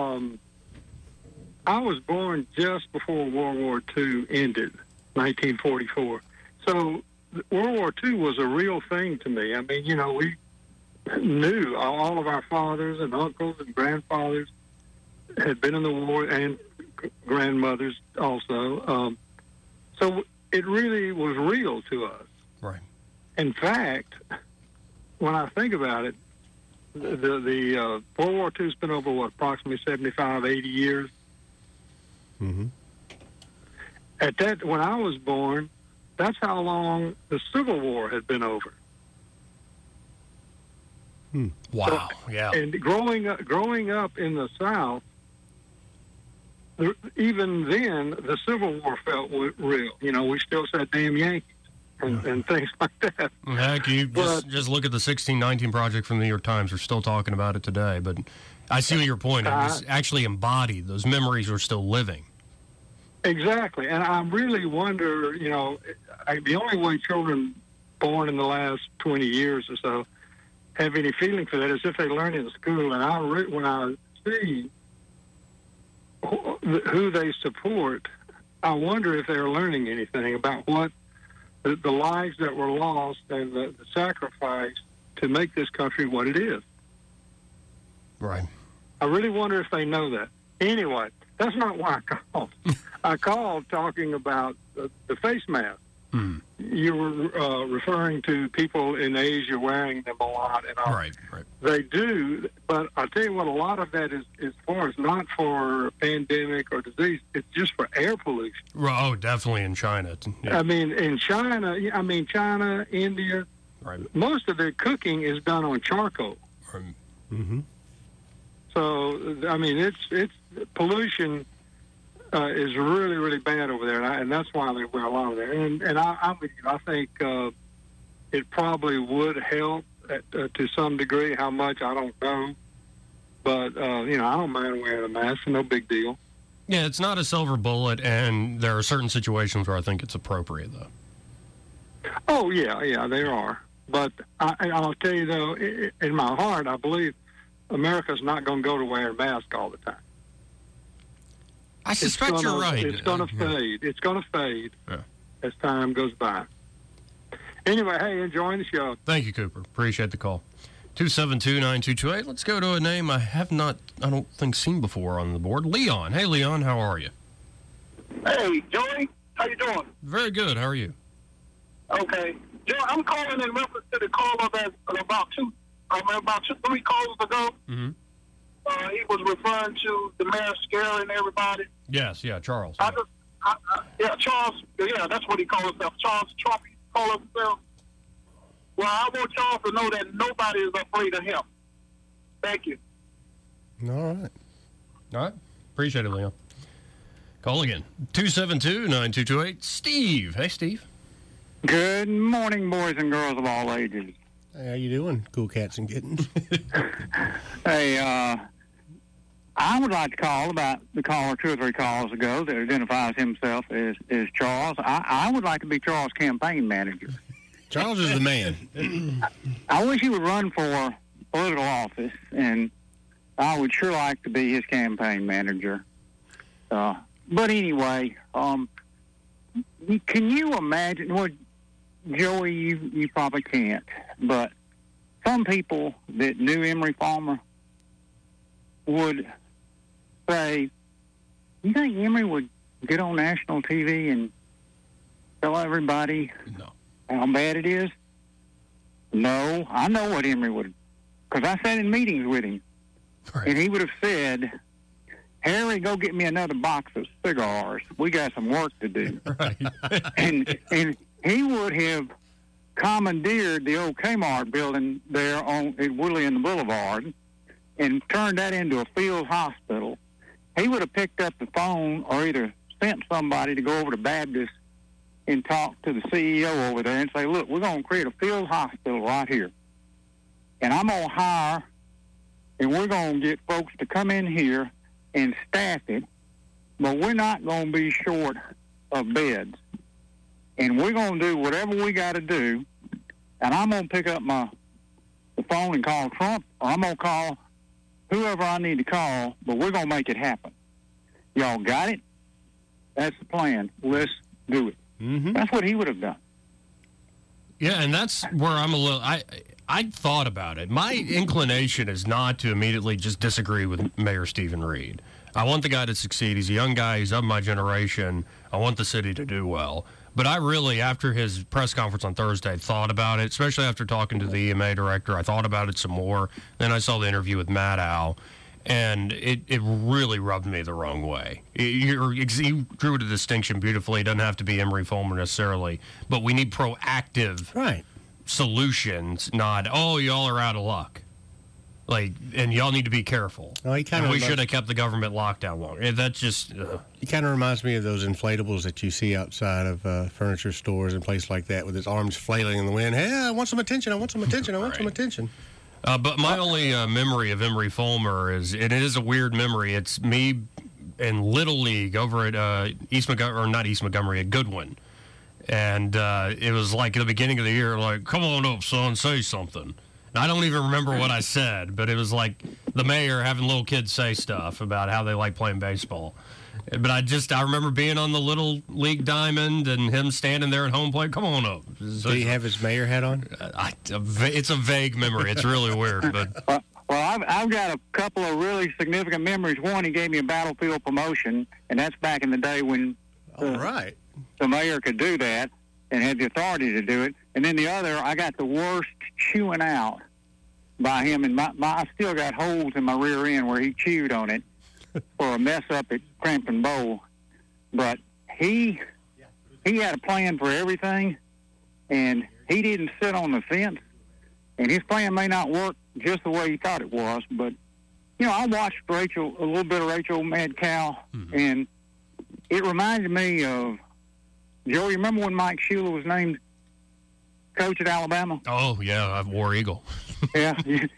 I was born just before World War II ended, 1944. So World War II was a real thing to me. I mean, you know, we knew all of our fathers and uncles and grandfathers had been in the war, and grandmothers also. So it really was real to us. Right. In fact, when I think about it, the World War II's been over, approximately 75, 80 years? Mm-hmm. At that, when I was born, that's how long the Civil War had been over. Wow. Yeah. And growing up in the South, even then, the Civil War felt real. You know, we still said damn Yankees and things like that. Heck, you just look at the 1619 Project from the New York Times. We're still talking about it today. But I see your point. It was actually embodied. Those memories are still living. Exactly. And I really wonder, you know, the only way children born in the last 20 years or so have any feeling for that is if they learn in school. And when I see who they support, I wonder if they're learning anything about what the lives that were lost and the sacrifice to make this country what it is. Right. I really wonder if they know that. Anyway, that's not why I called. I called talking about the face mask. You were referring to people in Asia wearing them a lot. And all. Right. They do, but I'll tell you what, a lot of that is for us, not for pandemic or disease. It's just for air pollution. Oh, definitely in China. Yeah. I mean, in China, China, India, most of their cooking is done on charcoal. Mm-hmm. So, I mean, it's pollution is really, really bad over there, and that's why they wear a lot of there. And I'm with you. I think it probably would help to some degree. How much, I don't know. But, I don't mind wearing a mask. No big deal. Yeah, it's not a silver bullet, and there are certain situations where I think it's appropriate, though. Oh, yeah, there are. But I'll tell you, though, in my heart, I believe America's not going to go to wearing a mask all the time. I suspect you're right. It's going to fade. It's going to fade as time goes by. Anyway, hey, enjoying the show. Thank you, Cooper. Appreciate the call. 272-9228. Let's go to a name I have not, I don't think, seen before on the board. Leon. Hey, Leon, how are you? Hey, Joey. How you doing? Very good. How are you? Okay. Joe, I'm calling in reference to the caller that about 3 calls ago. Mm-hmm. He was referring to the mayor scaring everybody. Yes, yeah, Charles. Charles. Yeah, that's what he calls himself. Charles Trump. He calls himself. Well, I want Charles to know that nobody is afraid of him. Thank you. All right. All right. Appreciate it, Leon. Call again. 272-9228. Steve. Hey, Steve. Good morning, boys and girls of all ages. Hey, how you doing, cool cats and kittens? Hey, I would like to call about the caller 2 or 3 calls ago that identifies himself as Charles. I would like to be Charles' campaign manager. Charles is the man. I wish he would run for political office, and I would sure like to be his campaign manager. But anyway, can you imagine? Well, Joey, you probably can't, but some people that knew Emery Farmer would say, you think Emery would get on national TV and tell everybody how bad it is? No, I know what Emery would, because I sat in meetings with him, and he would have said, Harry, go get me another box of cigars. We got some work to do. Right. and he would have commandeered the old Kmart building there at Woodley and the Boulevard and turned that into a field hospital. He would have picked up the phone or either sent somebody to go over to Baptist and talk to the CEO over there and say, look, we're going to create a field hospital right here. And I'm going to hire, and we're going to get folks to come in here and staff it, but we're not going to be short of beds. And we're going to do whatever we got to do, and I'm going to pick up the phone and call Trump, or I'm going to call whoever I need to call, but we're going to make it happen. Y'all got it? That's the plan. Let's do it. Mm-hmm. That's what he would have done. Yeah, and that's where I'm a little... I thought about it. My inclination is not to immediately just disagree with Mayor Stephen Reed. I want the guy to succeed. He's a young guy. He's of my generation. I want the city to do well. But I really, after his press conference on Thursday, thought about it, especially after talking to the EMA director. I thought about it some more. Then I saw the interview with Matt Al, and it really rubbed me the wrong way. He drew the distinction beautifully. It doesn't have to be Emery Fulmer necessarily, but we need proactive solutions, not, oh, y'all are out of luck. And y'all need to be careful. No, we should have kept the government locked down longer. That's just... He kind of reminds me of those inflatables that you see outside of furniture stores and places like that with his arms flailing in the wind. Hey, I want some attention. I want some attention. I want some attention. But my only memory of Emery Fulmer is, and it is a weird memory, it's me in Little League over at East Montgomery, or not East Montgomery, at Goodwin. And it was like at the beginning of the year, like, come on up, son, say something. And I don't even remember what I said, but it was like the mayor having little kids say stuff about how they like playing baseball. But I remember being on the Little League diamond and him standing there at home plate. Come on up. Did he have his mayor hat on? It's a vague memory. It's really weird. But Well, I've got a couple of really significant memories. One, he gave me a battlefield promotion, and that's back in the day when the mayor could do that and had the authority to do it. And then the other, I got the worst chewing out by him, and I still got holes in my rear end where he chewed on it for a mess up at Crampton Bowl. But he had a plan for everything, and he didn't sit on the fence. And his plan may not work just the way he thought it was, but, you know, I watched a little bit of Rachel Mad Cow, and it reminded me of, Joe, you remember when Mike Shula was named coach at Alabama? Oh, yeah, War Eagle. Yeah,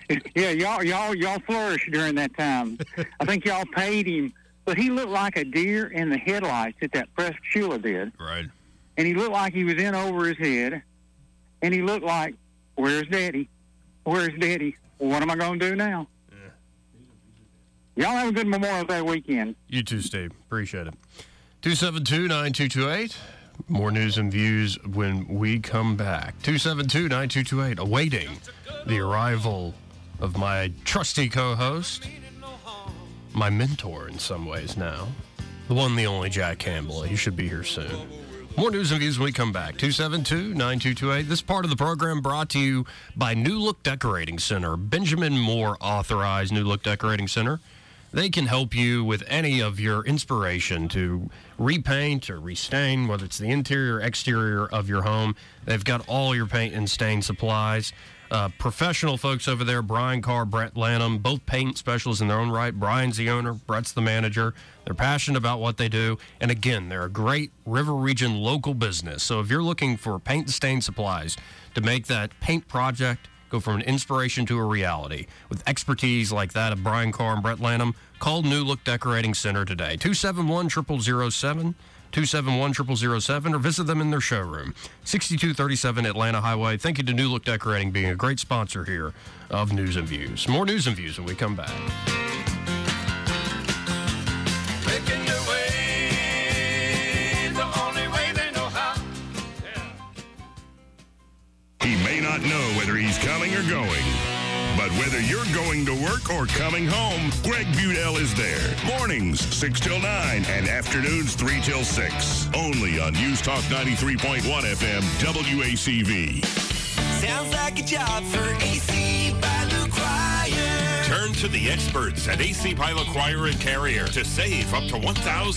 y'all flourished during that time. I think y'all paid him, but he looked like a deer in the headlights at that press Shula did. Right. And he looked like he was in over his head, and he looked like, where's Daddy? Where's Daddy? Well, what am I going to do now? Yeah. Y'all have a good Memorial Day weekend. You too, Steve. Appreciate it. 272-9228. More news and views when we come back. 272-9228. Awaiting the arrival of my trusty co-host, my mentor in some ways now, the one, the only Jack Campbell. He should be here soon. More news and views when we come back. 272-9228. This part of the program brought to you by New Look Decorating Center. Benjamin Moore authorized New Look Decorating Center. They can help you with any of your inspiration to repaint or restain, whether it's the interior or exterior of your home. They've got all your paint and stain supplies. Professional folks over there, Brian Carr, Brett Lanham, both paint specialists in their own right. Brian's the owner, Brett's the manager. They're passionate about what they do. And again, they're a great River Region local business. So if you're looking for paint and stain supplies to make that paint project go from an inspiration to a reality, with expertise like that of Brian Carr and Brett Lanham, call New Look Decorating Center today. 271-0007. 271-0007, or visit them in their showroom, 6237 Atlanta Highway. Thank you to New Look Decorating being a great sponsor here of News and Views. More News and Views when we come back. Making your way the only way they know how. He may not know whether he's coming or going, but whether you're going to work or coming home, Greg Budell is there. Mornings, 6 till 9, and afternoons, 3 till 6. Only on News Talk 93.1 FM, WACV. Sounds like a job for AC by Luke Cryer. Turn to the experts at AC Pilot Choir and Carrier to save up to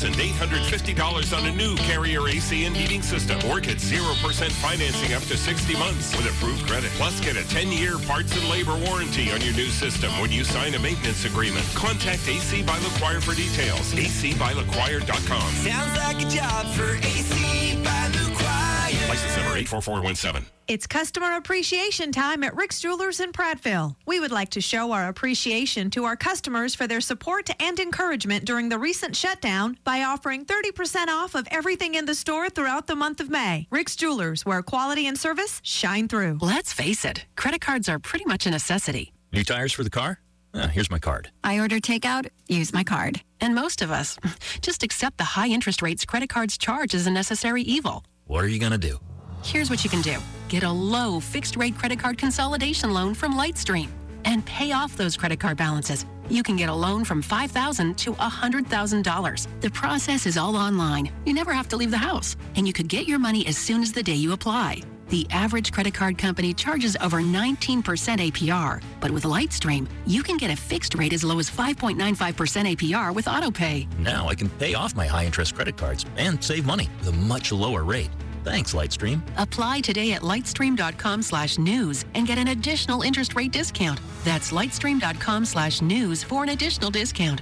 $1,850 on a new Carrier AC and heating system, or get 0% financing up to 60 months with approved credit. Plus, get a 10-year parts and labor warranty on your new system when you sign a maintenance agreement. Contact AC Pilot Choir for details. acpilotchoir.com. Sounds like a job for AC by Luke Cryer. License number 84417. It's customer appreciation time at Rick's Jewelers in Prattville. We would like to show our appreciation to our customers for their support and encouragement during the recent shutdown by offering 30% off of everything in the store throughout the month of May. Rick's Jewelers, where quality and service shine through. Let's face it, credit cards are pretty much a necessity. New tires for the car? Here's my card. I order takeout, use my card. And most of us just accept the high interest rates credit cards charge as a necessary evil. What are you going to do? Here's what you can do. Get a low fixed-rate credit card consolidation loan from Lightstream and pay off those credit card balances. You can get a loan from $5,000 to $100,000. The process is all online. You never have to leave the house. And you could get your money as soon as the day you apply. The average credit card company charges over 19% APR. But with Lightstream, you can get a fixed rate as low as 5.95% APR with AutoPay. Now I can pay off my high-interest credit cards and save money with a much lower rate. Thanks, Lightstream. Apply today at lightstream.com/news and get an additional interest rate discount. That's lightstream.com/news for an additional discount.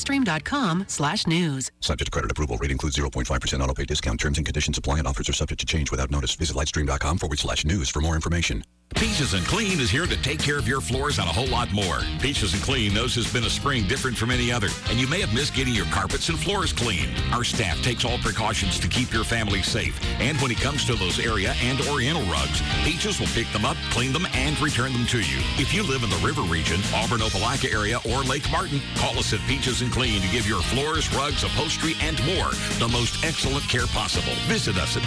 Lightstream.com/news. Subject to credit approval. Rate includes 0.5% auto pay discount. Terms and conditions apply, and offers are subject to change without notice. Visit lightstream.com/news for more information. Peaches and Clean is here to take care of your floors and a whole lot more. Peaches and Clean knows it's been a spring different from any other, and you may have missed getting your carpets and floors clean. Our staff takes all precautions to keep your family safe. And when it comes to those area and oriental rugs, Peaches will pick them up, clean them, and return them to you. If you live in the River Region, Auburn, Opelika area, or Lake Martin, call us at Peaches and Clean to give your floors, rugs, upholstery, and more the most excellent care possible. Visit us at